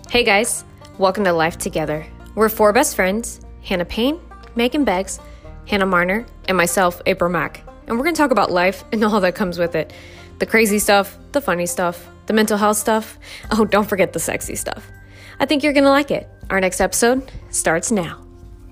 Hey guys, welcome to Life Together. We're four best friends, Hannah Payne, Megan Beggs, Hannah Marner, and myself, April Mack. And we're going to talk about life and all that comes with it. The crazy stuff, the funny stuff, the mental health stuff. Oh, don't forget the sexy stuff. I think you're going to like it. Our next episode starts now.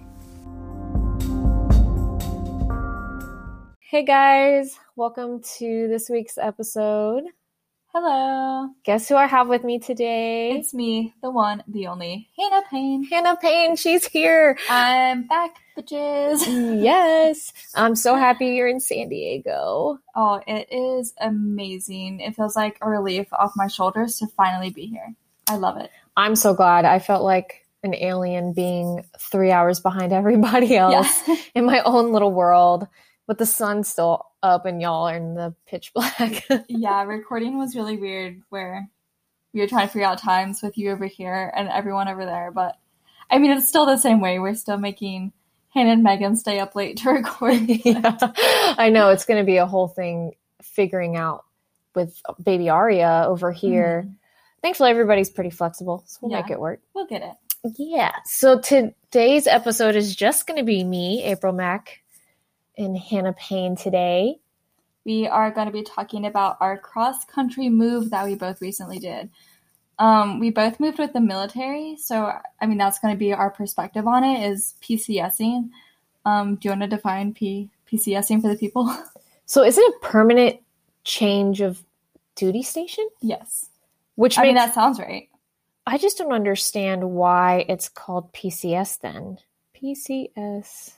Hey guys, welcome to this week's episode. Hello. Guess who I have with me today? It's me, the one, the only, Hannah Payne. Hannah Payne, she's here. I'm back, bitches. Yes. I'm so happy you're in San Diego. Oh, it is amazing. It feels like a relief off my shoulders to finally be here. I love it. I'm so glad. I felt like an alien being 3 hours behind everybody else in my own little world. But the sun's still up and y'all are in the pitch black. Yeah, recording was really weird where we were trying to figure out times with you over here and everyone over there. But, I mean, it's still the same way. We're still making Hannah and Megan stay up late to record. Yeah. I know. It's going to be a whole thing figuring out with baby Aria over here. Mm-hmm. Thankfully, everybody's pretty flexible, so we'll make it work. We'll get it. Yeah. So today's episode is just going to be me, April Mack, and Hannah Payne today. We are going to be talking about our cross-country move that we both recently did. We both moved with the military, so, I mean, that's going to be our perspective on it, is PCSing. Do you want to define PCSing for the people? So is it a permanent change of duty station? Yes. Which I mean, that sounds right. I just don't understand why it's called PCS then. PCS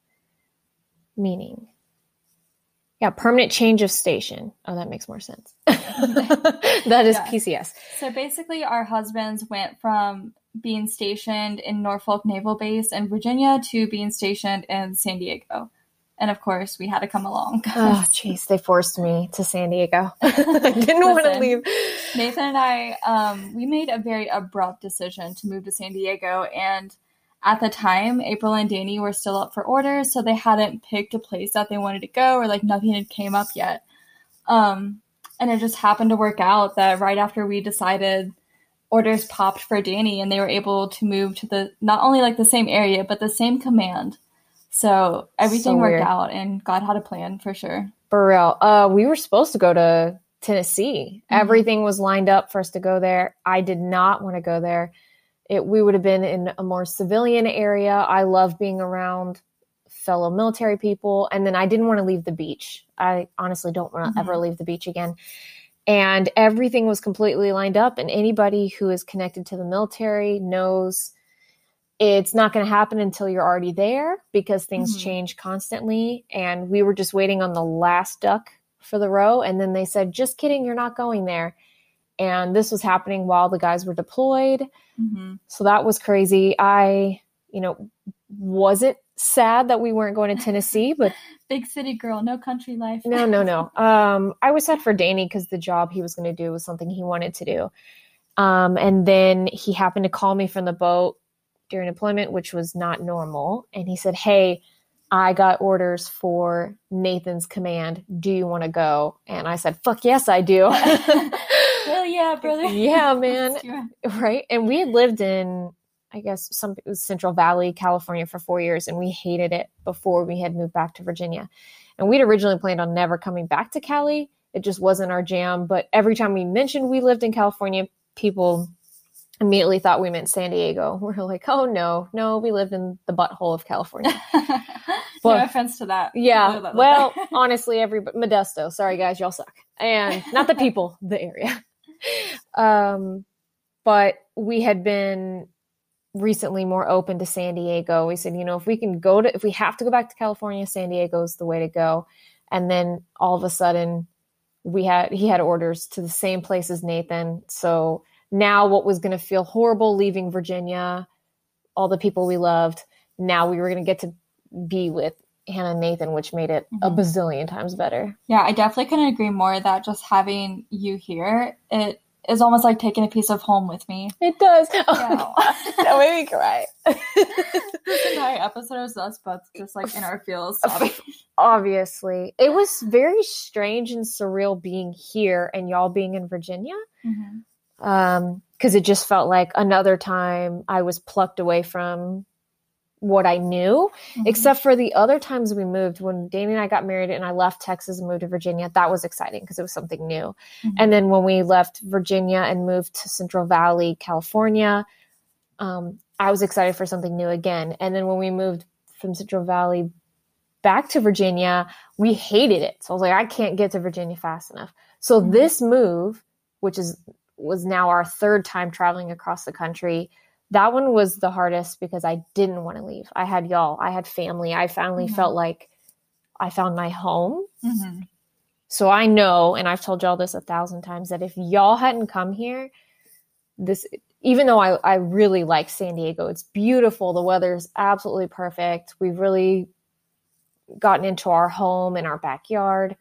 meaning. Yeah, permanent change of station. Oh, that makes more sense. That is PCS. So basically, our husbands went from being stationed in Norfolk Naval Base in Virginia to being stationed in San Diego. And of course, we had to come along. Oh, jeez, they forced me to San Diego. I didn't want to leave. Nathan and I, we made a very abrupt decision to move to San Diego. And at the time, April and Danny were still up for orders, so they hadn't picked a place that they wanted to go, or like nothing had came up yet. And it just happened to work out that right after we decided, orders popped for Danny, and they were able to move to the not only like the same area, but the same command. So everything worked out, and God had a plan for sure. For real. We were supposed to go to Tennessee. Mm-hmm. Everything was lined up for us to go there. I did not want to go there. We would have been in a more civilian area. I love being around fellow military people. And then I didn't want to leave the beach. I honestly don't want to ever leave the beach again. And everything was completely lined up. And anybody who is connected to the military knows it's not going to happen until you're already there because things change constantly. And we were just waiting on the last duck for the row. And then they said, just kidding, you're not going there. And this was happening while the guys were deployed. Mm-hmm. So that was crazy. I, wasn't sad that we weren't going to Tennessee, but big city girl, no country life. No. I was sad for Danny because the job he was going to do was something he wanted to do. And then he happened to call me from the boat during deployment, which was not normal. And he said, hey, I got orders for Nathan's command. Do you want to go? And I said, fuck yes, I do. Hell yeah, brother. Yeah, man. Right. And we had lived in, I guess, Central Valley, California for 4 years, and we hated it before we had moved back to Virginia. And we'd originally planned on never coming back to Cali. It just wasn't our jam. But every time we mentioned we lived in California, people immediately thought we meant San Diego. We're like, oh, no, we lived in the butthole of California. No offense to that. Yeah. Well, honestly, Modesto. Sorry, guys, y'all suck. And not the people, the area. But we had been recently more open to San Diego. We said, if we have to go back to California, San Diego is the way to go. And then all of a sudden he had orders to the same place as Nathan. So now what was going to feel horrible leaving Virginia, all the people we loved, now we were going to get to be with Hannah and Nathan, which made it a bazillion times better. Yeah, I definitely couldn't agree more that just having you here, it is almost like taking a piece of home with me. It does. Oh, that made me cry. This entire episode is us both just like in our feels. Obviously. It was very strange and surreal being here and y'all being in Virginia. Mm-hmm. because it just felt like another time I was plucked away from what I knew, except for the other times we moved. When Danny and I got married and I left Texas and moved to Virginia, that was exciting because it was something new. And then when we left Virginia and moved to Central Valley, California, I was excited for something new again. And then when we moved from Central Valley back to Virginia, we hated it. So I was like, I can't get to Virginia fast enough. So this move, which was now our third time traveling across the country, that one was the hardest because I didn't want to leave. I had y'all. I had family. I finally felt like I found my home. So I know, and I've told y'all this 1,000 times, that if y'all hadn't come here, even though I really like San Diego, it's beautiful. The weather is absolutely perfect. We've really gotten into our home and our backyard.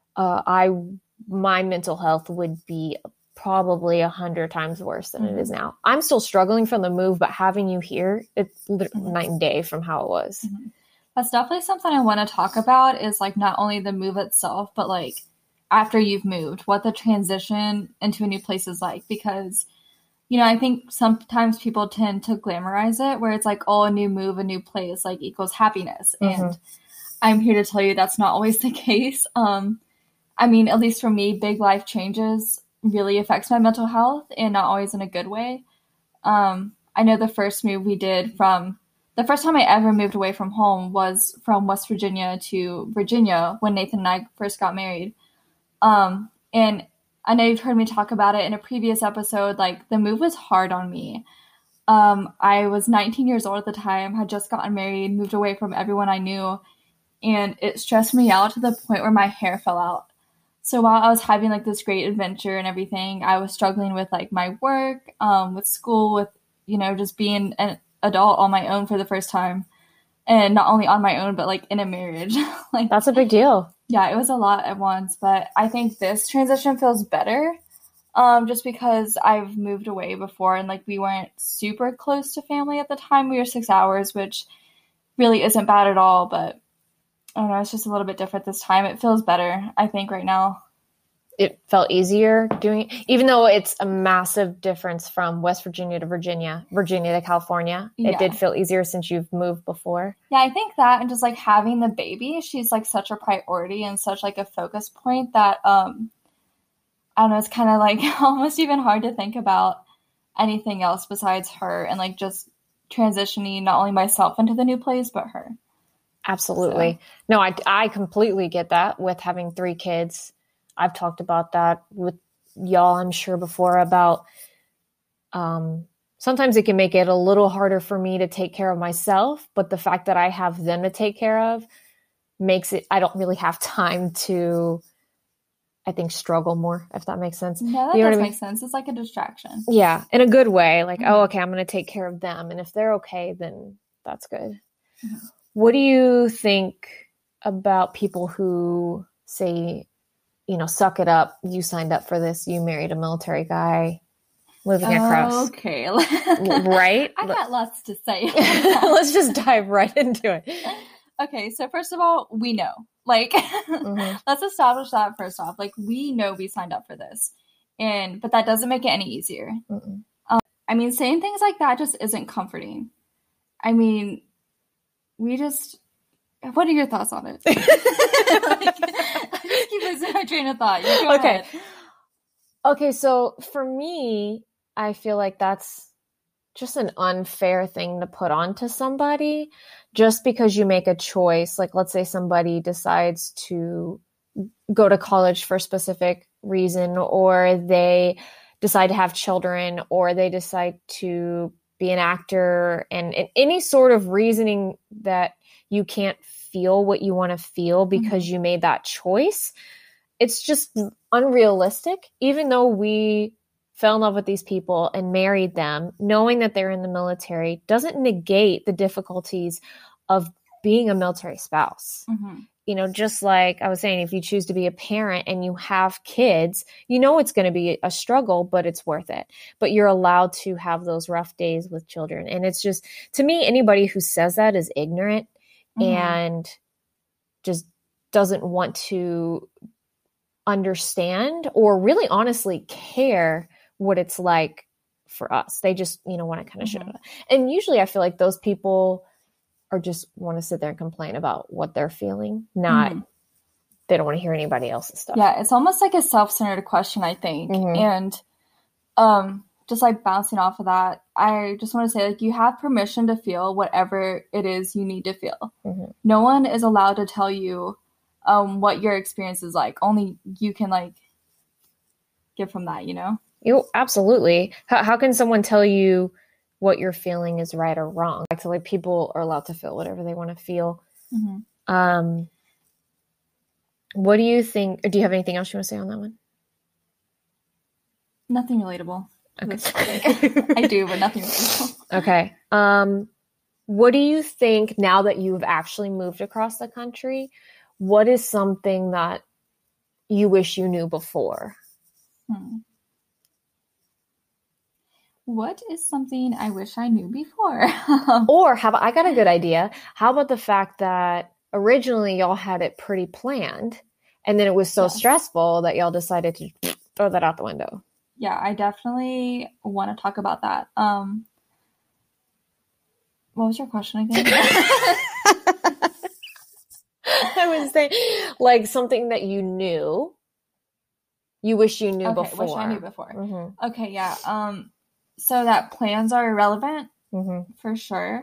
My mental health would be probably 100 times worse than it is now. I'm still struggling from the move, but having you here, it's night and day from how it was. That's definitely something I want to talk about, is like not only the move itself, but like after you've moved, what the transition into a new place is like. Because, you know, I think sometimes people tend to glamorize it, where it's like, oh, a new move, a new place, like equals happiness. And I'm here to tell you that's not always the case. I mean, at least for me, big life changes really affects my mental health, and not always in a good way. I know the first move we did the first time I ever moved away from home was from West Virginia to Virginia when Nathan and I first got married. And I know you've heard me talk about it in a previous episode, like the move was hard on me. I was 19 years old at the time, had just gotten married, moved away from everyone I knew, and it stressed me out to the point where my hair fell out. So while I was having like this great adventure and everything, I was struggling with like my work, with school, with, you know, just being an adult on my own for the first time. And not only on my own, but like in a marriage. Like, that's a big deal. Yeah, it was a lot at once. But I think this transition feels better, just because I've moved away before, and like we weren't super close to family at the time. We were 6 hours, which really isn't bad at all. But I don't know, it's just a little bit different this time. It feels better, I think, right now. It felt easier doing, even though it's a massive difference from West Virginia to Virginia to California. Yeah. It did feel easier since you've moved before. Yeah, I think that, and just like having the baby, she's like such a priority and such like a focus point that, I don't know, it's kind of like almost even hard to think about anything else besides her, and like just transitioning not only myself into the new place, but her. Absolutely. So. No, I completely get that with having 3 kids. I've talked about that with y'all, I'm sure, before, about sometimes it can make it a little harder for me to take care of myself, but the fact that I have them to take care of makes it, I don't really have time to, I think, struggle more, if that makes sense. Yeah, that does make sense. It's like a distraction. Yeah, in a good way. Like, oh, okay, I'm going to take care of them. And if they're okay, then that's good. What do you think about people who say, you know, suck it up, you signed up for this, you married a military guy living across. Okay. Right? I got lots to say. Let's just dive right into it. Okay, so first of all, we know. Like, let's establish that first off. Like, we know we signed up for this. But that doesn't make it any easier. I mean, saying things like that just isn't comforting. I mean, what are your thoughts on it? I just keep losing my train of thought. You go ahead. Okay, so for me, I feel like that's just an unfair thing to put onto somebody just because you make a choice. Like, let's say somebody decides to go to college for a specific reason, or they decide to have children, or they decide to be an actor, and any sort of reasoning that you can't feel what you want to feel because you made that choice. It's just unrealistic. Even though we fell in love with these people and married them, knowing that they're in the military doesn't negate the difficulties of being a military spouse. You know, just like I was saying, if you choose to be a parent and you have kids, you know it's going to be a struggle, but it's worth it. But you're allowed to have those rough days with children. And it's just, to me, anybody who says that is ignorant and just doesn't want to understand or really honestly care what it's like for us. They just, want to kind of show it. And usually I feel like those people are just want to sit there and complain about what they're feeling, not they don't want to hear anybody else's stuff. Yeah, it's almost like a self-centered question, I think. And just like bouncing off of that, I just want to say, like, you have permission to feel whatever it is you need to feel. No one is allowed to tell you what your experience is like. Only you can, like, give from that, You absolutely. How can someone tell you what you're feeling is right or wrong? I feel like people are allowed to feel whatever they want to feel. What do you think? Do you have anything else you want to say on that one? Nothing relatable. Okay. I do, but nothing relatable. Okay. What do you think now that you've actually moved across the country? What is something that you wish you knew before? What is something I wish I knew before? Or I got a good idea. How about the fact that originally y'all had it pretty planned, and then it was so stressful that y'all decided to throw that out the window? Yeah, I definitely want to talk about that. What was your question again? I would say, like, something that you knew, you wish you knew before. Wish I knew before. Okay, yeah. So that plans are irrelevant, for sure.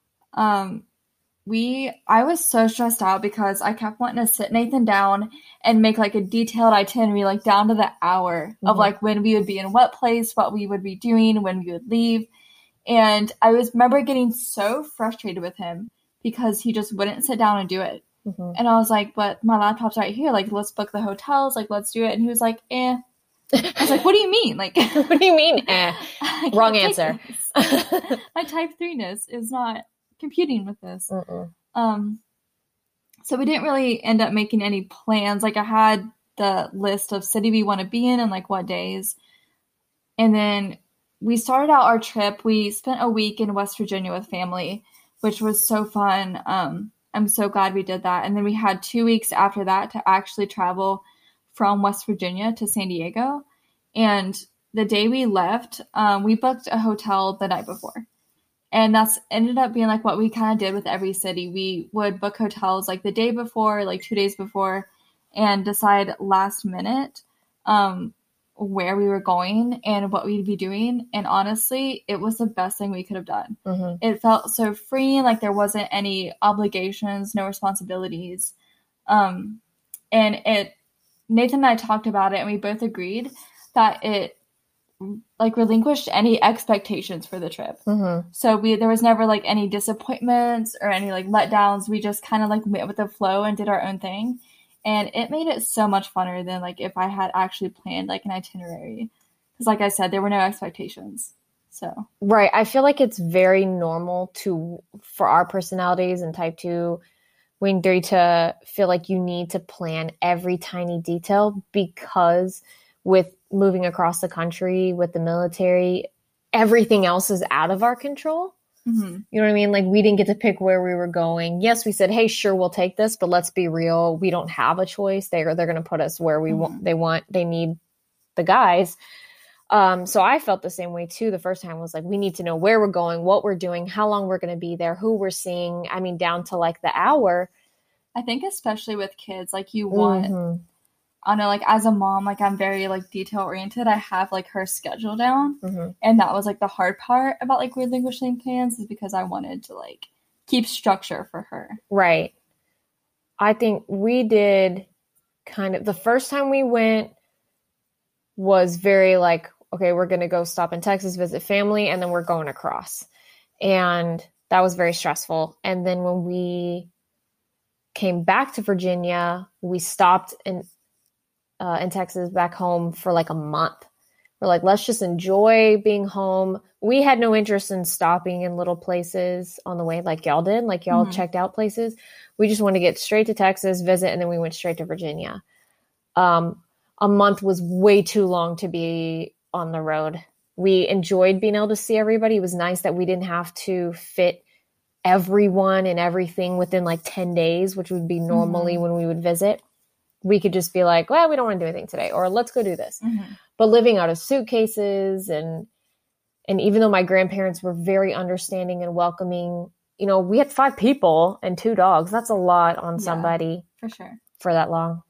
I was so stressed out because I kept wanting to sit Nathan down and make like a detailed itinerary, like down to the hour of like when we would be in what place, what we would be doing, when we would leave. And I remember getting so frustrated with him because he just wouldn't sit down and do it. And I was like, but my laptop's right here. Like, let's book the hotels. Like, let's do it. And he was like, eh. I was like, what do you mean? Like, what do you mean? Wrong answer. My type 3-ness is not computing with this. So we didn't really end up making any plans. Like, I had the list of city we want to be in and like what days. And then we started out our trip. We spent a week in West Virginia with family, which was so fun. I'm so glad we did that. And then we had 2 weeks after that to actually travel from West Virginia to San Diego. And the day we left, we booked a hotel the night before. And that's ended up being like what we kind of did with every city. We would book hotels like the day before, like 2 days before, and decide last minute where we were going and what we'd be doing. And honestly, it was the best thing we could have done. It felt so free, like there wasn't any obligations, no responsibilities. And Nathan and I talked about it, and we both agreed that it like relinquished any expectations for the trip. So there was never like any disappointments or any like letdowns. We just kind of like went with the flow and did our own thing. And it made it so much funner than like if I had actually planned like an itinerary. Because like I said, there were no expectations. So right. I feel like it's very normal for our personalities and type 2 wing 3 to feel like you need to plan every tiny detail, because with moving across the country with the military, everything else is out of our control. You know what I mean? Like, we didn't get to pick where we were going. Yes, we said, hey, sure, we'll take this, but let's be real. We don't have a choice. They're going to put us where we want. They need the guys. So I felt the same way too. The first time was like, we need to know where we're going, what we're doing, how long we're going to be there, who we're seeing. I mean, down to like the hour. I think especially with kids, like you want, I don't know, like as a mom, like I'm very like detail oriented. I have like her schedule down. And that was like the hard part about like relinquishing plans, is because I wanted to like keep structure for her. Right. I think we did kind of, the first time we went was very like, okay, we're going to go stop in Texas, visit family, and then we're going across. And that was very stressful. And then when we came back to Virginia, we stopped in Texas back home for like a month. We're like, let's just enjoy being home. We had no interest in stopping in little places on the way like y'all did, like y'all checked out places. We just wanted to get straight to Texas, visit, and then we went straight to Virginia. A month was way too long to be on the road. We enjoyed being able to see everybody. It was nice that we didn't have to fit everyone and everything within like 10 days, which would be normally when we would visit. We could just be like, well, we don't want to do anything today, or let's go do this. But living out of suitcases and And even though my grandparents were very understanding and welcoming, you know, we had 5 people and 2 dogs. That's a lot on somebody for sure for that long.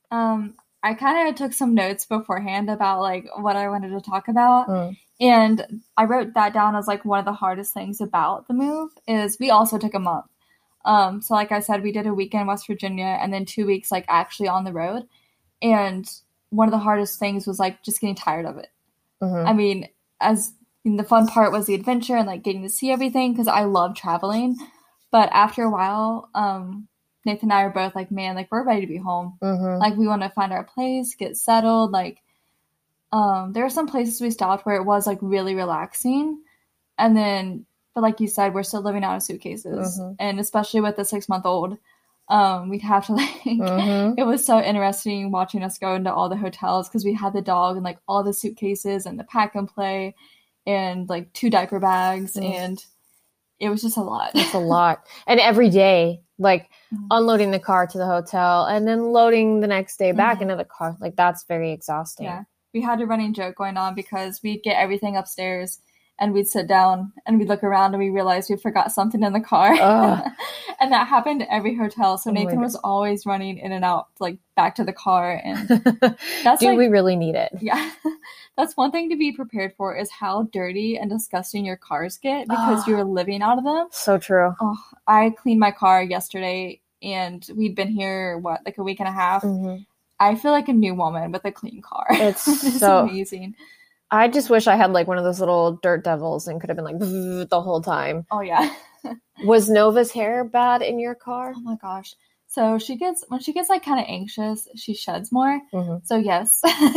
I kind of took some notes beforehand about like what I wanted to talk about. And I wrote that down as like one of the hardest things about the move is we also took a month. So like I said, we did a week in West Virginia and then 2 weeks like actually on the road. And one of the hardest things was like just getting tired of it. I mean, the fun part was the adventure and like getting to see everything because I love traveling. But after a while, Nathan and I are both like, man, like we're ready to be home. Like we want to find our place, get settled. Like there were some places we stopped where it was like really relaxing. And then, but like you said, we're still living out of suitcases. And especially with the 6-month-old, we'd have to like, it was so interesting watching us go into all the hotels because we had the dog and like all the suitcases and the pack and play and like 2 diaper bags and it was just a lot. It's a lot. And every day, like unloading the car to the hotel and then loading the next day back into the car. Like that's very exhausting. Yeah. We had a running joke going on because we'd get everything upstairs and we'd sit down and we'd look around and we realized we forgot something in the car. And that happened at every hotel. So Nathan was always running in and out, like back to the car. And that's we really need it? Yeah. That's one thing to be prepared for is how dirty and disgusting your cars get because you're living out of them. So true. I cleaned my car yesterday and we'd been here, like a week and a half. I feel like a new woman with a clean car. It's so amazing. I just wish I had like one of those little dirt devils and could have been like the whole time. Oh yeah. Was Nova's hair bad in your car? Oh my gosh. So when she gets like kind of anxious, she sheds more. So yes,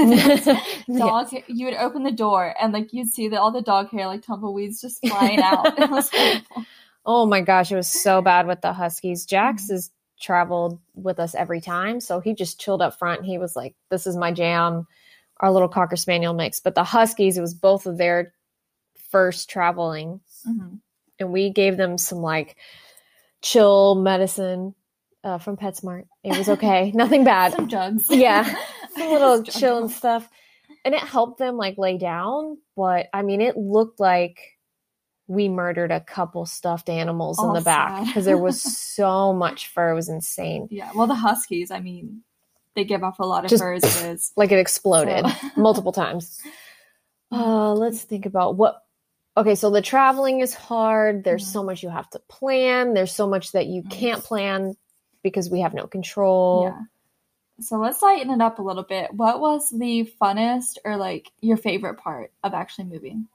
dog. You would open the door and like you'd see all the dog hair like tumbleweeds just flying out. It was horrible. Oh my gosh, it was so bad with the Huskies. Jax has traveled with us every time, so he just chilled up front. He was like, "This is my jam." Our little Cocker Spaniel mix. But the Huskies, it was both of their first traveling. And we gave them some like chill medicine from PetSmart. It was okay. Nothing bad. Some jugs. Yeah. Some little chill and stuff. And it helped them like lay down. But I mean, it looked like we murdered a couple stuffed animals in the back because there was so much fur. It was insane. Yeah. Well, the Huskies, I mean, they give off a lot of fur as it is. Like it exploded multiple times. Let's think about okay, so the traveling is hard. There's so much you have to plan. There's so much that you can't plan because we have no control. Yeah. So let's lighten it up a little bit. What was the funnest or like your favorite part of actually moving?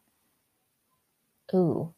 Ooh.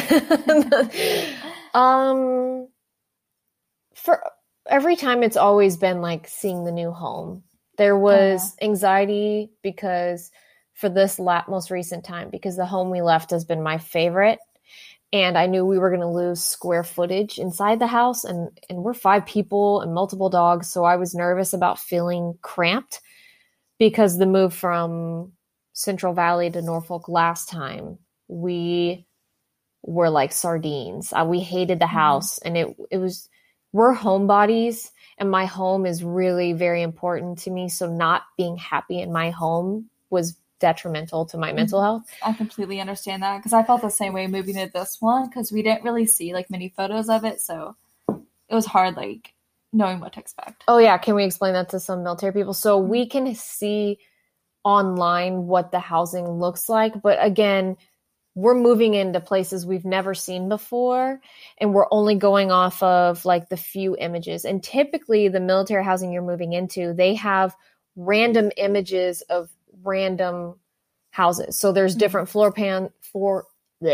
For every time it's always been like seeing the new home. There was anxiety because for this most recent time, because the home we left has been my favorite. And I knew we were going to lose square footage inside the house. And we're 5 people and multiple dogs. So I was nervous about feeling cramped because the move from Central Valley to Norfolk last time, we were like sardines. We hated the house and it was, we're homebodies and my home is really very important to me. So not being happy in my home was detrimental to my mental health. I completely understand that because I felt the same way moving to this one because we didn't really see like many photos of it. So it was hard like knowing what to expect. Oh yeah. Can we explain that to some military people? So we can see online what the housing looks like. But again, we're moving into places we've never seen before, and we're only going off of like the few images. And typically the military housing you're moving into, they have random images of random houses. So there's different floor plans for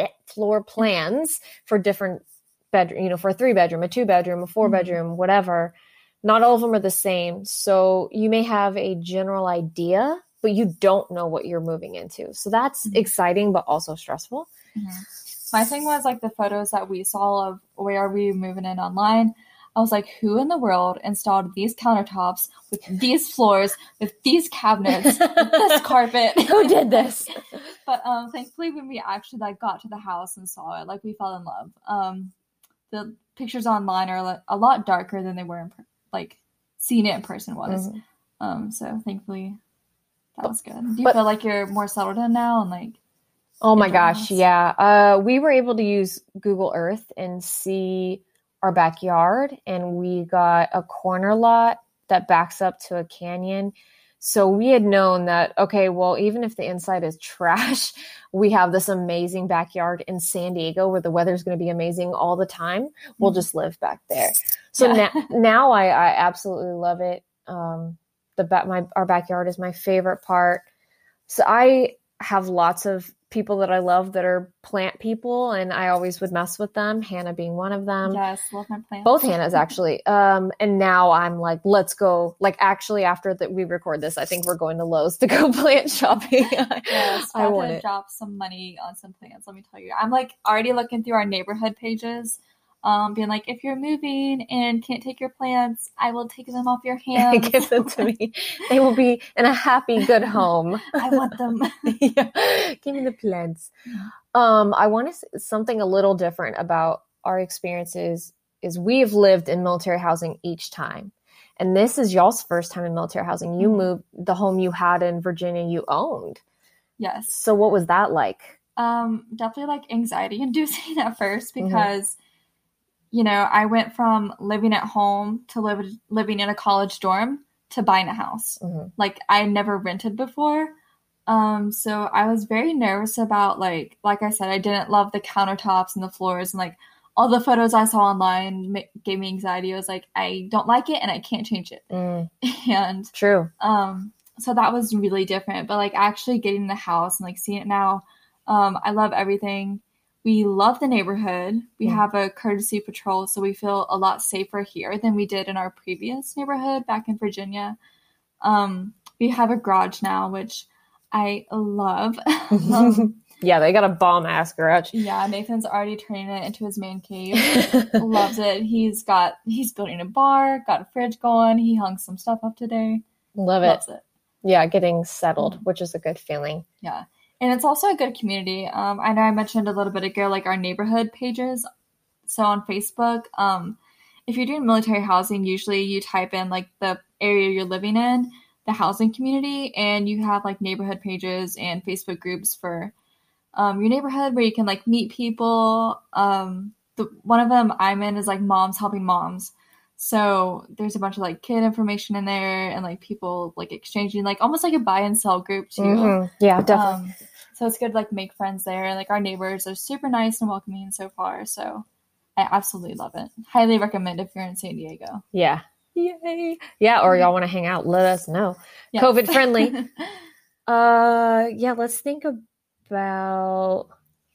different bedroom, for a 3-bedroom, a 2-bedroom, a 4-bedroom, whatever. Not all of them are the same. So you may have a general idea, but you don't know what you're moving into. So that's exciting, but also stressful. My thing was like the photos that we saw of where we were moving in online. I was like, who in the world installed these countertops with these floors, with these cabinets, with this carpet? Who did this? But thankfully, when we actually like got to the house and saw it, like we fell in love. The pictures online are a lot darker than they were like seeing it in person was. So thankfully. That was good. Do you feel like you're more settled in now and like Oh my indoor gosh, house. yeah. We were able to use Google Earth and see our backyard, and we got a corner lot that backs up to a canyon. So we had known that, okay, well, even if the inside is trash, we have this amazing backyard in San Diego where the weather's going to be amazing all the time. We'll just live back there. So now I absolutely love it. Our backyard is my favorite part. So I have lots of people that I love that are plant people, and I always would mess with them, Hannah being one of them. Yes, love my plants. Both Hannahs, actually. And now I'm like, let's go. Like, actually, after that we record this, I think we're going to Lowe's to go plant shopping. Yes, I want to drop some money on some plants, let me tell you. I'm like already looking through our neighborhood pages, being like, if you're moving and can't take your plants, I will take them off your hands. Give them to me. They will be in a happy, good home. I want them. Yeah. Give me the plants. I want to something a little different about our experiences is we have lived in military housing each time. And this is y'all's first time in military housing. You moved the home you had in Virginia, you owned. Yes. So what was that like? Definitely like anxiety inducing at first because you know, I went from living at home to living in a college dorm to buying a house. Like I never rented before. So I was very nervous about like I said, I didn't love the countertops and the floors, and like all the photos I saw online gave me anxiety. I was like, I don't like it and I can't change it. And true. So that was really different, but like actually getting the house and like seeing it now, I love everything. We love the neighborhood. We have a courtesy patrol, so we feel a lot safer here than we did in our previous neighborhood back in Virginia. We have a garage now, which I love. Yeah, they got a bomb-ass garage. Yeah, Nathan's already turning it into his man cave. Loves it. He's building a bar, got a fridge going. He hung some stuff up today. Loves it. Yeah, getting settled, which is a good feeling. Yeah. And it's also a good community. I know I mentioned a little bit ago, like our neighborhood pages. So on Facebook, if you're doing military housing, usually you type in like the area you're living in, the housing community, and you have like neighborhood pages and Facebook groups for your neighborhood where you can like meet people. One of them I'm in is like moms helping moms. So there's a bunch of like kid information in there and like people like exchanging, like almost like a buy and sell group too. Yeah, definitely. So it's good to like make friends there. Like our neighbors are super nice and welcoming so far. So I absolutely love it. Highly recommend if you're in San Diego. Yeah. Yay. Yeah, or y'all want to hang out, let us know. Yes. COVID friendly. Yeah, let's think about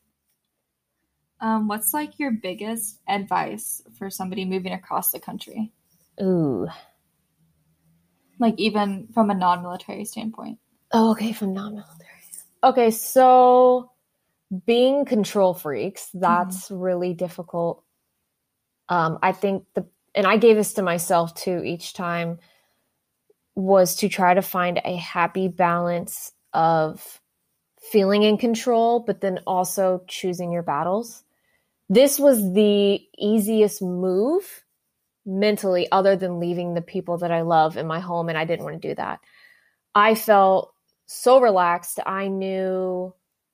what's like your biggest advice for somebody moving across the country? Ooh. Like even from a non-military standpoint. Oh, okay, from non-military. Okay, so being control freaks, that's really difficult. I think and I gave this to myself too each time, was to try to find a happy balance of feeling in control, but then also choosing your battles. This was the easiest move mentally, other than leaving the people that I love in my home, and I didn't want to do that. I felt so relaxed. I knew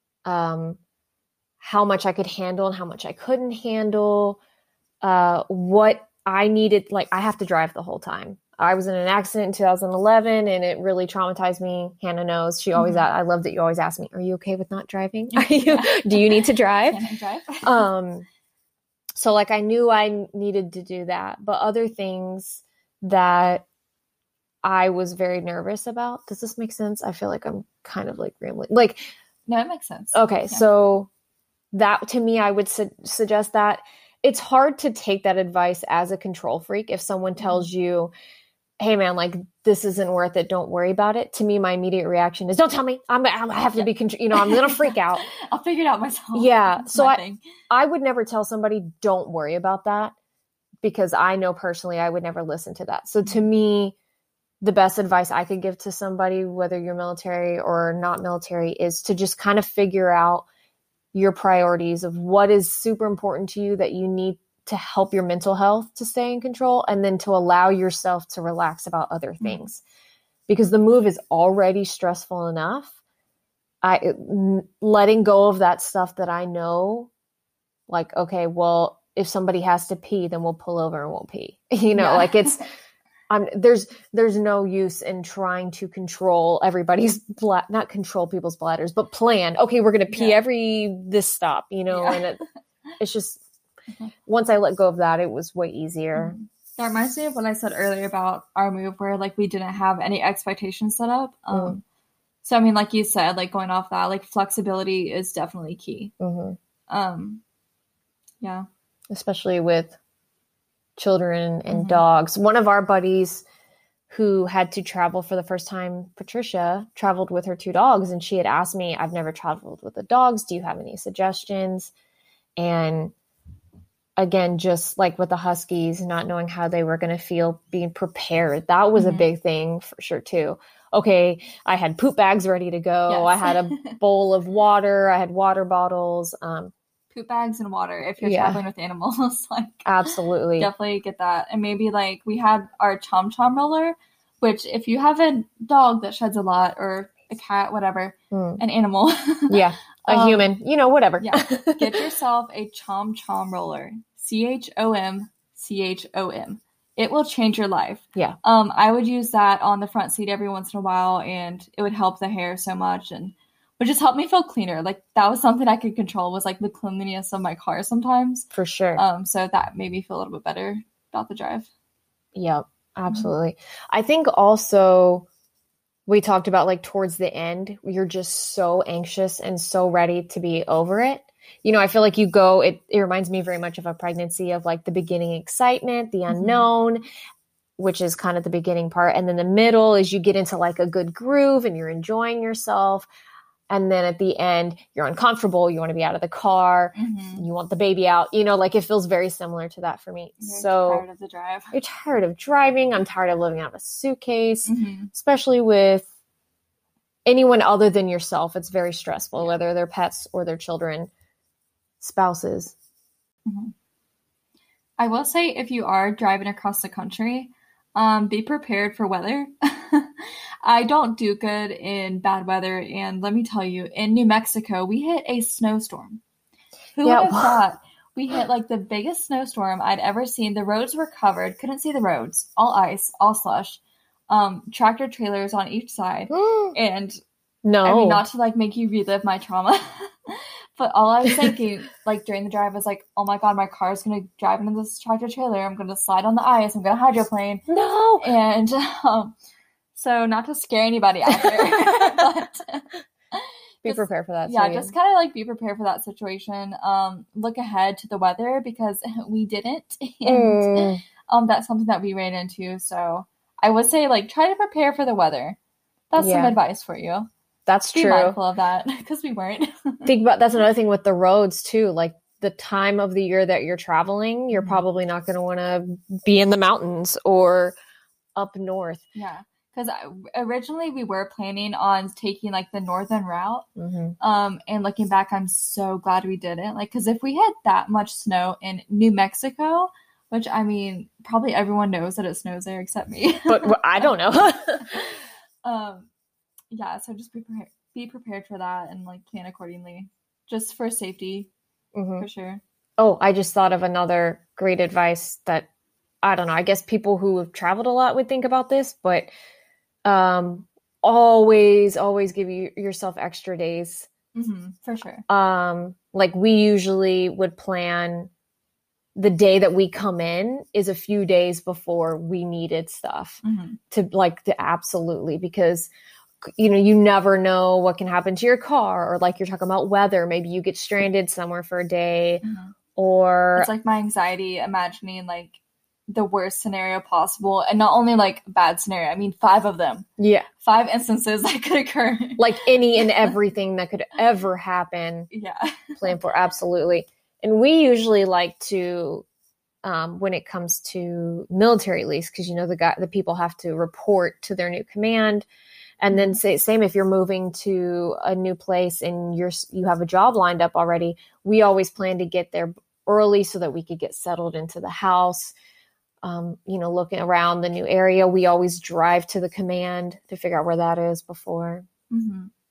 how much I could handle and how much I couldn't handle, what I needed. Like, I have to drive the whole time. I was in an accident in 2011 and it really traumatized me. Hannah knows. She always, I love that you always ask me, are you okay with not driving? Do you need to drive? Can I drive? So like, I knew I needed to do that, but other things that I was very nervous about. Does this make sense? I feel like I'm kind of like rambling. Like, no, it makes sense. Okay. Yeah. So that, to me, I would suggest that it's hard to take that advice as a control freak. If someone tells you, hey man, like this isn't worth it, don't worry about it. To me, my immediate reaction is, don't tell me. I have to be, I'm going to freak out. I'll figure it out myself. Yeah. So I would never tell somebody, don't worry about that, because I know personally I would never listen to that. So to me, the best advice I could give to somebody, whether you're military or not military, is to just kind of figure out your priorities of what is super important to you that you need to help your mental health to stay in control, and then to allow yourself to relax about other things, because the move is already stressful enough. letting go of that stuff that I know, like, okay, well, if somebody has to pee, then we'll pull over and we'll pee. Like it's, there's no use in trying to control everybody's not control people's bladders, but plan. Okay, we're going to pee this stop, and it's just, once I let go of that, it was way easier. That reminds me of what I said earlier about our move where like we didn't have any expectations set up. So, I mean, like you said, like going off that, like flexibility is definitely key. Yeah. Especially with children and dogs. One of our buddies who had to travel for the first time, Patricia, traveled with her 2 dogs. And she had asked me, I've never traveled with the dogs. Do you have any suggestions? And again, just like with the Huskies, not knowing how they were going to feel, being prepared. That was a big thing for sure too. Okay, I had poop bags ready to go. Yes. I had a bowl of water. I had water bottles. Poop bags and water if you're traveling with animals. Like, absolutely. Definitely get that. And maybe like we had our Chom Chom roller, which if you have a dog that sheds a lot or a cat, whatever, an animal. Yeah, a human, whatever. Yeah, get yourself a Chom Chom roller. CHOM. It will change your life. Yeah. I would use that on the front seat every once in a while, and it would help the hair so much, and would just help me feel cleaner. Like that was something I could control, was like the cleanliness of my car sometimes. For sure. So that made me feel a little bit better about the drive. Yep, absolutely. I think also we talked about like towards the end, you're just so anxious and so ready to be over it. I feel like it reminds me very much of a pregnancy, of like the beginning excitement, the unknown, which is kind of the beginning part. And then the middle is you get into like a good groove and you're enjoying yourself. And then at the end, you're uncomfortable. You want to be out of the car. You want the baby out. Like it feels very similar to that for me. You're tired of the drive. You're tired of driving. I'm tired of living out of a suitcase, especially with anyone other than yourself. It's very stressful, whether they're pets or their children, spouses. I will say, if you are driving across the country, be prepared for weather. I don't do good in bad weather, and let me tell you, in New Mexico, we hit a snowstorm. Who would have thought? We hit like the biggest snowstorm I'd ever seen. The roads were covered, couldn't see the roads, all ice, all slush, tractor trailers on each side, and I mean, not to like make you relive my trauma, but all I was thinking, like during the drive, was like, oh my god, my car's gonna drive into this tractor trailer. I'm gonna slide on the ice. I'm gonna hydroplane. No, and so not to scare anybody out there, but be prepared for that. Yeah, just kind of like be prepared for that situation. Look ahead to the weather, because we didn't, and that's something that we ran into. So I would say, like, try to prepare for the weather. That's some advice for you. That's true. Be mindful of that, because we weren't. Think about, that's another thing with the roads too. Like the time of the year that you're traveling, you're probably not going to want to be in the mountains or up north. Yeah. Because originally we were planning on taking like the northern route. And looking back, I'm so glad we didn't. Like, because if we had that much snow in New Mexico, which I mean, probably everyone knows that it snows there except me. But I don't know. Yeah, so just be prepared for that, and like plan accordingly, just for safety, for sure. Oh, I just thought of another great advice that, I don't know, I guess people who have traveled a lot would think about this, but always give yourself extra days. For sure. Like we usually would plan the day that we come in is a few days before we needed stuff to absolutely, because you never know what can happen to your car, or like you're talking about weather, maybe you get stranded somewhere for a day, or it's like my anxiety imagining like the worst scenario possible, and not only like bad scenario, I mean 5 of them. 5 instances that could occur, like any and everything that could ever happen. Plan for, absolutely. And we usually like to when it comes to military lease, because the people have to report to their new command. And then same if you're moving to a new place and you have a job lined up already, we always plan to get there early so that we could get settled into the house. Looking around the new area, we always drive to the command to figure out where that is before.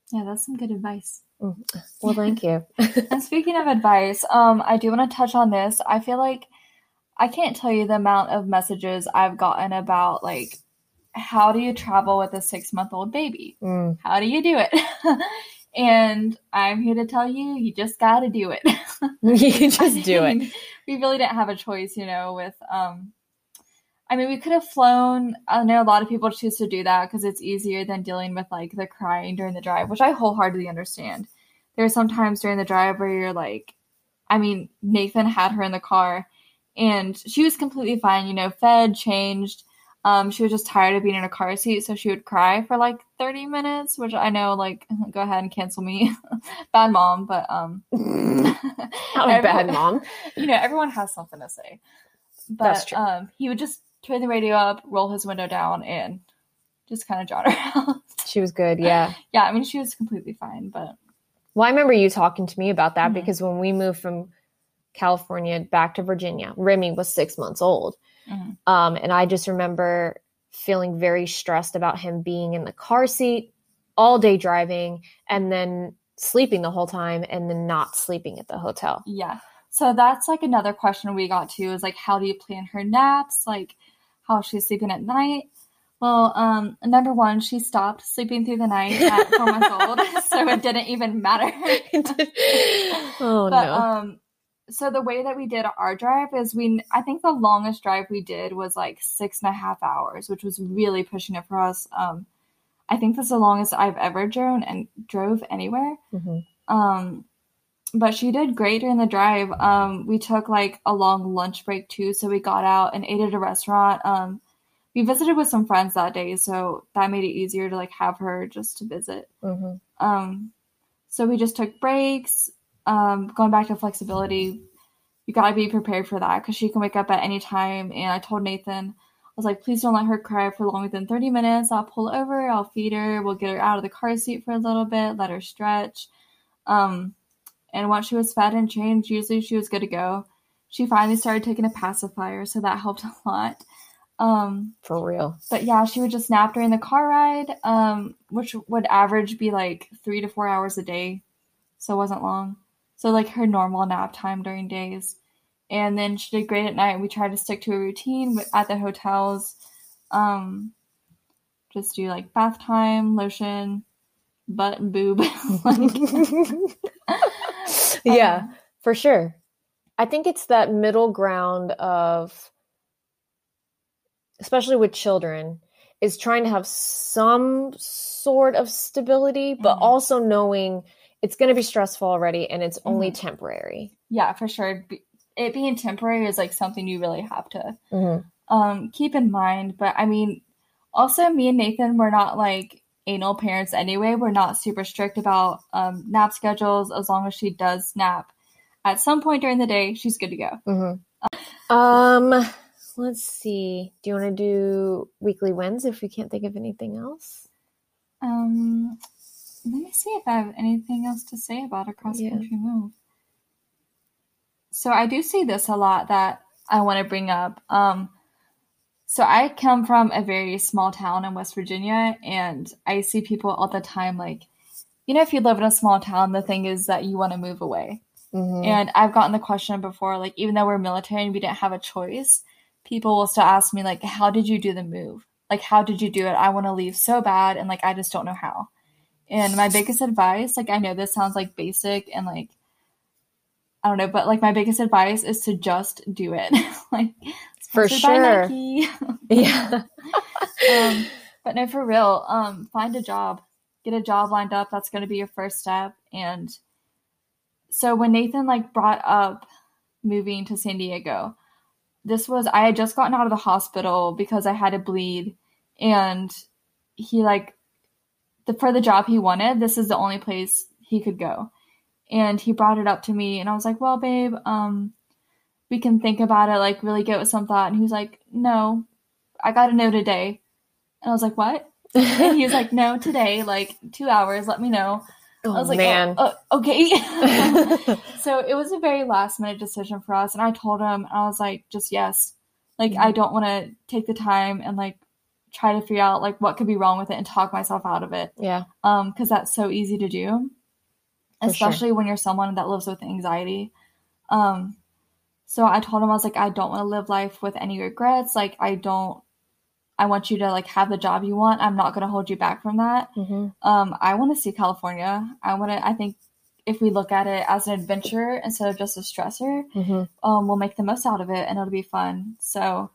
Yeah, that's some good advice. Well, thank you. And speaking of advice, I do want to touch on this. I feel like I can't tell you the amount of messages I've gotten about like, how do you travel with a 6-month-old baby? How do you do it? And I'm here to tell you, you just got to do it. You just do it. We really didn't have a choice, you know, with, I mean, we could have flown. I know a lot of people choose to do that because it's easier than dealing with like the crying during the drive, which I wholeheartedly understand. There are some times during the drive where you're like, I mean, Nathan had her in the car and she was completely fine, you know, fed, changed. She was just tired of being in a car seat, so she would cry for like 30 minutes, which I know, like, go ahead and cancel me. Bad mom, but Not a bad mom. You know, everyone has something to say. But That's true. He would just turn the radio up, roll his window down, and just kind of jot her out. She was good, yeah. Yeah, I mean, she was completely fine, but... Well, I remember you talking to me about that because when we moved from California back to Virginia, Remy was 6 months old. And I just remember feeling very stressed about him being in the car seat all day driving and then sleeping the whole time and then not sleeping at the hotel. Yeah. So that's like another question we got to is like, how do you plan her naps? Like how she's sleeping at night. Well, number one, she stopped sleeping through the night at 4 months old. So it didn't even matter. No. So the way that we did our drive is I think the longest drive we did was like 6.5 hours, which was really pushing it for us. I think that's the longest I've ever drove anywhere. But she did great during the drive. We took like a long lunch break too. So we got out and ate at a restaurant. We visited with some friends that day. So that made it easier to like have her just to visit. So we just took breaks. Going back to flexibility, you gotta be prepared for that because she can wake up at any time. And I told Nathan, I was like, please don't let her cry for longer than 30 minutes. I'll pull over, I'll feed her, we'll get her out of the car seat for a little bit, let her stretch. And once she was fed and changed, usually she was good to go. She finally started taking a pacifier, so that helped a lot. For real. But yeah, she would just nap during the car ride, which would average be like 3 to 4 hours a day. So it wasn't long. So like her normal nap time during days. And then she did great at night. We tried to stick to a routine at the hotels. Just do like bath time, lotion, butt and boob. Yeah, for sure. I think it's that middle ground of, especially with children, is trying to have some sort of stability, but also knowing it's going to be stressful already and it's only temporary. Yeah, for sure. It being temporary is like something you really have to keep in mind. But I mean, also me and Nathan, we're not like anal parents anyway. We're not super strict about nap schedules. As long as she does nap at some point during the day, she's good to go. Let's see. Do you want to do weekly wins if we can't think of anything else? Let me see if I have anything else to say about a cross-country move. So I do see this a lot that I want to bring up. So I come from a very small town in West Virginia, and I see people all the time like, you know, if you live in a small town, the thing is that you want to move away. And I've gotten the question before, like, even though we're military and we didn't have a choice, people will still ask me, like, how did you do the move? Like, how did you do it? I want to leave so bad, and, like, I just don't know how. And my biggest advice, like, I know this sounds, like, basic and, like, I don't know, but, like, my biggest advice is to just do it. Like, for sure. Yeah. But no, for real, find a job. Get a job lined up. That's going to be your first step. And so when Nathan, like, brought up moving to San Diego, I had just gotten out of the hospital because I had to bleed, and he for the job he wanted, this is the only place he could go. And he brought it up to me and I was like, well, babe, we can think about it, like really give it some thought. And he was like, no, I got to know today. And I was like, what? And he was like, no, today, like 2 hours, let me know. I was like, man. Okay. So it was a very last minute decision for us. And I told him, I was like, just yes. Like, I don't want to take the time and like try to figure out like what could be wrong with it and talk myself out of it. Yeah. Because that's so easy to do, especially sure. when you're someone that lives with anxiety. So I told him, I was like, I don't want to live life with any regrets. Like, I want you to like have the job you want. I'm not going to hold you back from that. Mm-hmm. I want to see California. I think if we look at it as an adventure instead of just a stressor, Mm-hmm. we'll make the most out of it and it'll be fun. So,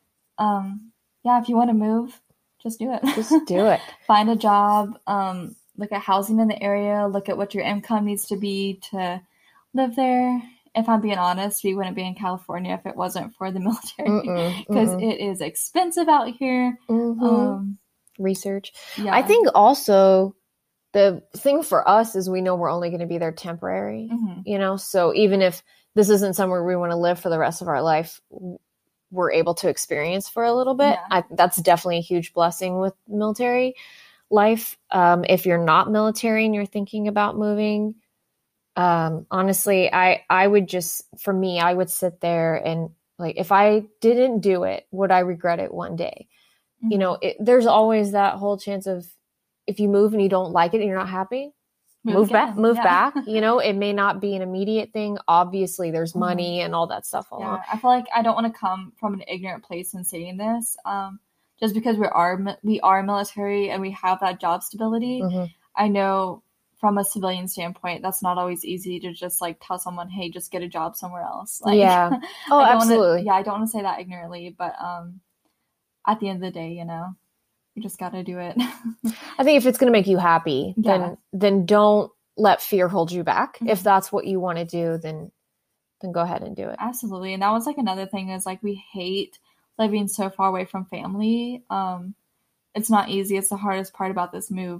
yeah, if you want to move, just do it. Just do it. Find a job, look at housing in the area, look at what your income needs to be to live there. If I'm being honest, we wouldn't be in California if it wasn't for the military because it is expensive out here. Research. Yeah. I think also the thing for us is we know we're only going to be there temporary, you know? So even if this isn't somewhere we want to live for the rest of our life, we're able to experience for a little bit. Yeah. That's definitely a huge blessing with military life. If you're not military and you're thinking about moving, honestly, I would just, for me, I would sit there and like, if I didn't do it, would I regret it one day? You know, there's always that whole chance of if you move and you don't like it and you're not happy, move back, you know, it may not be an immediate thing. Obviously there's money and all that stuff along. I feel like I don't want to come from an ignorant place in saying this. Just because we are military and we have that job stability. I know from a civilian standpoint, that's not always easy to just like tell someone, hey, just get a job somewhere else. Like, yeah. Oh, absolutely. I don't want to say that ignorantly, but at the end of the day, you know, you just got to do it. I think if it's going to make you happy, then don't let fear hold you back. If that's what you want to do, then go ahead and do it. Absolutely. And that was like another thing is like we hate living so far away from family. It's not easy. It's the hardest part about this move.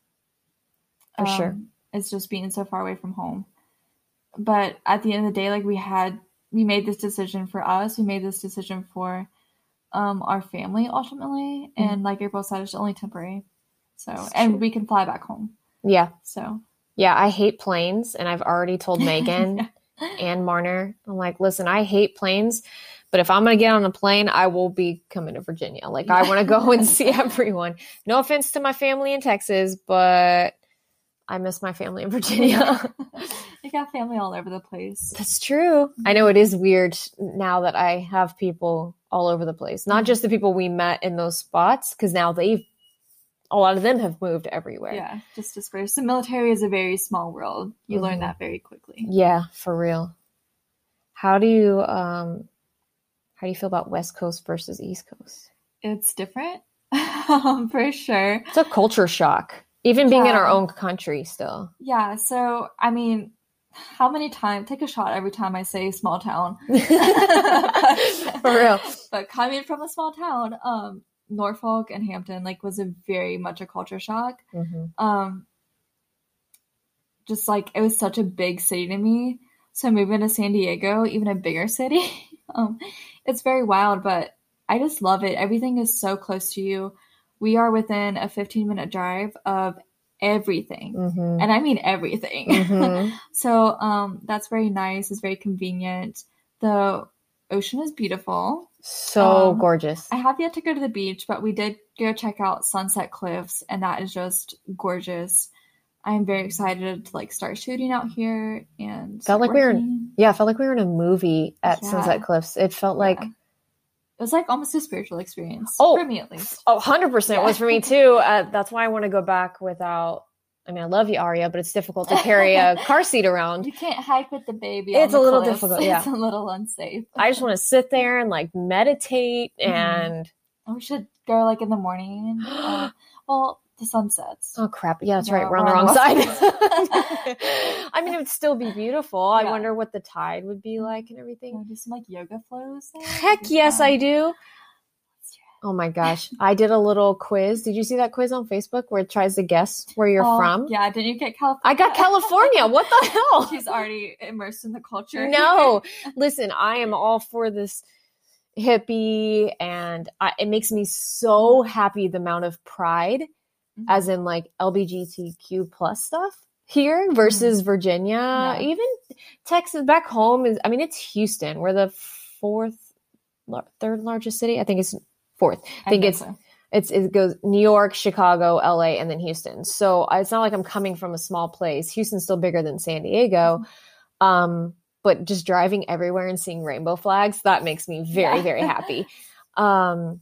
For sure. It's just being so far away from home. But at the end of the day, like we made this decision for us. We made this decision for our family ultimately. And like April said, it's only temporary. So, and we can fly back home. Yeah. So. Yeah, I hate planes. And I've already told Megan and Marner, I'm like, listen, I hate planes. But if I'm going to get on a plane, I will be coming to Virginia. Like, I want to go and see everyone. No offense to my family in Texas, but I miss my family in Virginia. You got family all over the place. That's true. I know it is weird now that I have people all over the place. Not just the people we met in those spots, because now a lot of them have moved everywhere. Yeah, just dispersed. The military is a very small world. You learn that very quickly. Yeah, for real. How do you feel about West Coast versus East Coast? It's different, for sure. It's a culture shock. Even being in our own country still. Yeah. So, I mean, how many times, take a shot every time I say small town. For real. But coming from a small town, Norfolk and Hampton, like, was very much a culture shock. Just like, it was such a big city to me. So moving to San Diego, even a bigger city, it's very wild, but I just love it. Everything is so close to you. We are within a 15-minute drive of everything. And I mean everything. So that's very nice. It's very convenient. The ocean is beautiful. So gorgeous. I have yet to go to the beach, but we did go check out Sunset Cliffs, and that is just gorgeous. I am very excited to like start shooting out here and felt like we were in a movie at Sunset Cliffs. It felt like it was like almost a spiritual experience. For me, at least. 100% was for me, too. That's why I want to go back without... I mean, I love you, Aria, but it's difficult to carry a car seat around. You can't hike with the baby. It's a little difficult, yeah. It's a little unsafe. I just want to sit there and, like, meditate and... We should go, like, in the morning. Well, the sun sets. Oh, crap. Yeah, that's right. We're on the wrong side. I mean, it would still be beautiful. I wonder what the tide would be like and everything. Do some, like, yoga flows there? Heck yes, I do. Oh, my gosh. I did a little quiz. Did you see that quiz on Facebook where it tries to guess where you're from? Yeah. Didn't you get California? I got California. What the hell? She's already immersed in the culture. No. Listen, I am all for this hippie, and it makes me so happy the amount of pride as in like LGBTQ plus stuff here versus Virginia. Yeah. Even Texas back home it's Houston. We're the third largest city. I think it's fourth. I think it's it goes New York, Chicago, LA, and then Houston. So it's not like I'm coming from a small place. Houston's still bigger than San Diego. But just driving everywhere and seeing rainbow flags, that makes me very, very happy. But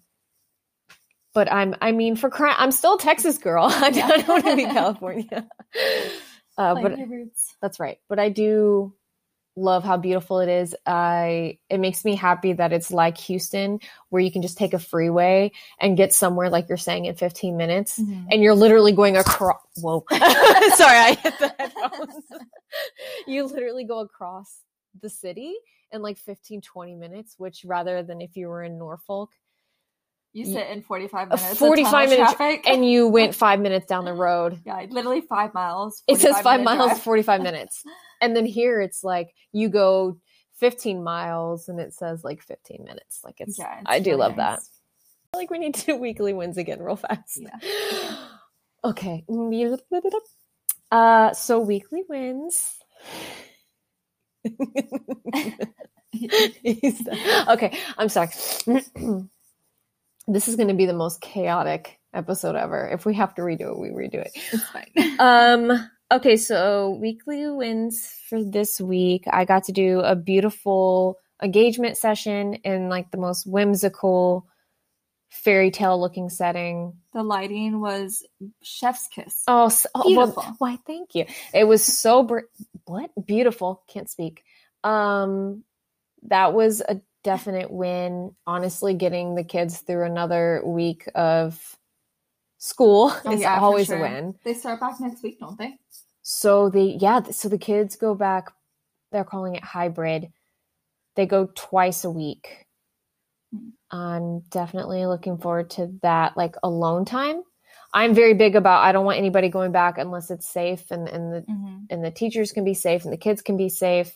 I'm still a Texas girl. I don't want to be California. But your roots. That's right. But I do love how beautiful it is. It makes me happy that it's like Houston, where you can just take a freeway and get somewhere, like you're saying, in 15 minutes. And you're literally going across. Whoa. Sorry, I hit the headphones. You literally go across the city in like 15, 20 minutes, which rather than if you were in Norfolk, you sit in 45 minutes. 45 minutes traffic. And you went 5 minutes down the road. Yeah, literally 5 miles. It says 5 miles, drive. 45 minutes. And then here it's like you go 15 miles and it says like 15 minutes. Like it's I do love that. I feel like we need to do weekly wins again real fast. Yeah. Okay. So weekly wins. Okay, I'm sorry. This is going to be the most chaotic episode ever. If we have to redo it, we redo it. It's fine. Okay, so weekly wins for this week. I got to do a beautiful engagement session in like the most whimsical fairy tale looking setting. The lighting was chef's kiss. Oh, beautiful. Well, why, thank you. It was so beautiful. Can't speak. That was a definite win. Honestly, getting the kids through another week of school is always a win. They start back next week, don't they? So the kids go back. They're calling it hybrid. They go twice a week. I'm definitely looking forward to that, like alone time. I'm very big about, I don't want anybody going back unless it's safe and the teachers can be safe and the kids can be safe.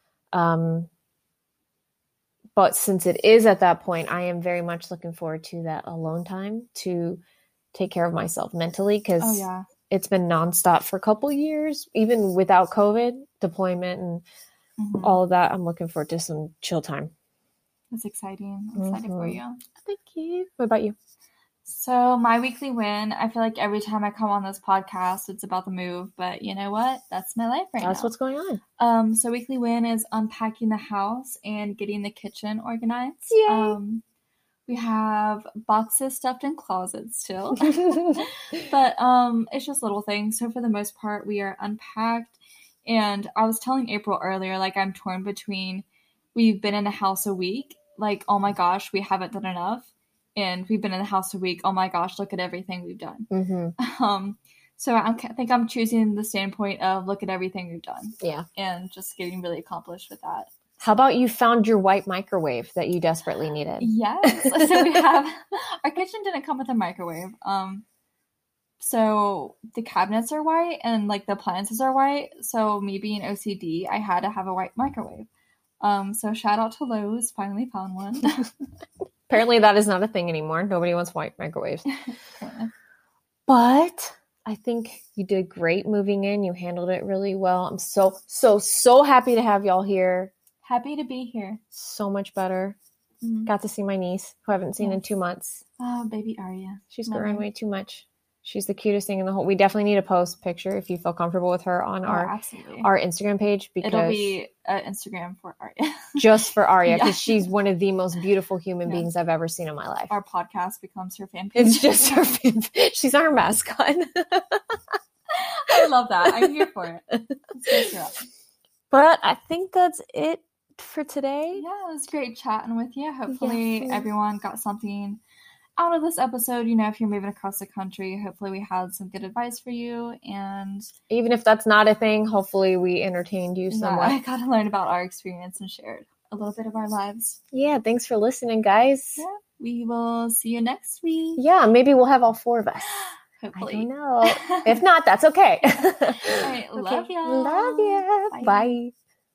But since it is at that point, I am very much looking forward to that alone time to take care of myself mentally, because it's been nonstop for a couple years, even without COVID deployment and all of that. I'm looking forward to some chill time. That's exciting. I'm excited for you. Thank you. What about you? So my weekly win, I feel like every time I come on this podcast, it's about the move, but you know what? That's my life right now. That's what's going on. So weekly win is unpacking the house and getting the kitchen organized. Yay. We have boxes stuffed in closets still, but it's just little things. So for the most part, we are unpacked. And I was telling April earlier, like I'm torn between, we've been in the house a week, like, oh my gosh, we haven't done enough. And we've been in the house a week, oh my gosh, look at everything we've done. So I think I'm choosing the standpoint of look at everything we've done. Yeah. And just getting really accomplished with that. How about you found your white microwave that you desperately needed? Yes. So we have, our kitchen didn't come with a microwave. So the cabinets are white and like the appliances are white. So me being OCD, I had to have a white microwave. So shout out to Lowe's, finally found one. Apparently that is not a thing anymore. Nobody wants white microwaves. But I think you did great moving in. You handled it really well. I'm so happy to have y'all here. Happy to be here. So much better. Got to see my niece, who I haven't seen in 2 months. Oh, baby Aria. She's growing way too much. She's the cutest thing in the whole. We definitely need to post a picture if you feel comfortable with her on our Instagram page, because it'll be Instagram for Aria. Just for Aria, because she's one of the most beautiful human beings I've ever seen in my life. Our podcast becomes her fan page. It's just her fan page. She's our mascot. I love that. I'm here for it. Let's go. But I think that's it for today. Yeah, it was great chatting with you. Hopefully everyone got something out of this episode. You know, if you're moving across the country, hopefully we had some good advice for you. And even if that's not a thing, hopefully we entertained you somewhat. I got to learn about our experience and shared a little bit of our lives. Yeah, thanks for listening, guys. Yeah, we will see you next week. Yeah, maybe we'll have all 4 of us. Hopefully. I don't know. If not, that's okay. All right, love y'all. Love you. Bye.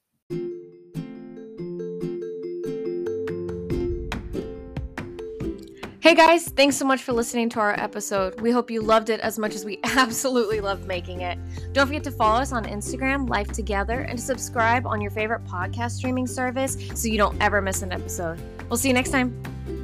Hey guys, thanks so much for listening to our episode. We hope you loved it as much as we absolutely loved making it. Don't forget to follow us on Instagram, Life Together, and to subscribe on your favorite podcast streaming service so you don't ever miss an episode. We'll see you next time.